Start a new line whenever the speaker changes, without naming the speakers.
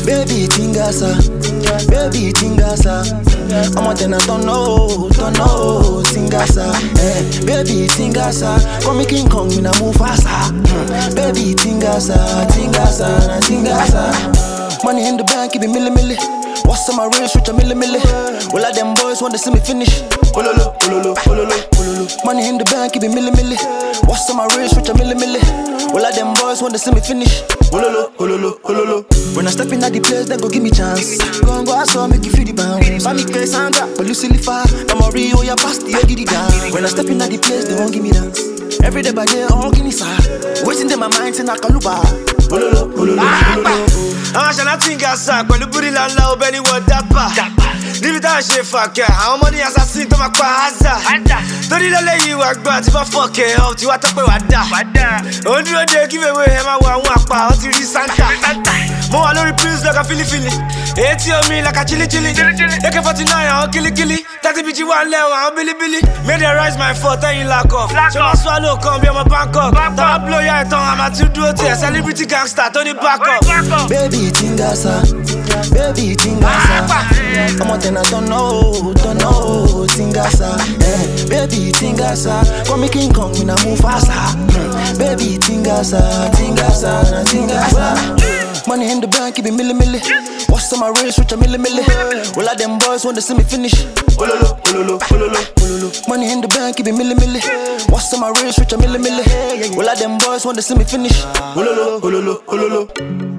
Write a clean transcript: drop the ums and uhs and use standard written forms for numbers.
Baby Tingasa, baby Tingasa. I'm on I don't know, Tingasa. Baby Tingasa, come me King Kong, me na Mufasa. Baby Tingasa, Tingasa. Money in the bank, keep it milli. What's on my wrist, switch a milli. Well, like them boys want to see me finish. Ololo. Money in the bank, keep it milli. What's on my wrist, switch a milli. Well, like them boys want to see me finish. Ololo. When I step in at the place, then go give me chance. Go and go, I saw make you feel the bounce. Buy me case and drop, but you silly far. I'm a Rio, ya past the get it down. When I step in at the place, they won't give me dance. Every day by day, all give me sir. Waiting in my mind, say Nakaluba. Ololo.
I'm a Tingasa, when you put it on low, belly what dapper. Leave it down, shit, fuck yeah. How many assassins to my quaza? Don't you let you work, but if I fuck it up, you want to pay what that? On the give away him, I want power to Santa. More alone, please, like a Philly. It's your me like a chili. AK-49, I'll kill it. 30 bitch, one level, I'm Billy. Made it rise my foot, and you lock off. So I swallow, come be on my Bangkok. Don't blow your tongue, I'm a 2-2 celebrity gangster, Tony back up.
Baby Tingasa, I'm on I don't know, Tingasa. Baby Tingasa, come me King Kong, me na Mufasa. Baby Tingasa. Money in the bank, keep it milli. What's on my wrist, switch a milli. Well, like them boys want to see me finish. Ololo. Money in the bank, keep it milli. What's on my wrist, switch a milli. Well, like them boys want to see me finish. Ololo.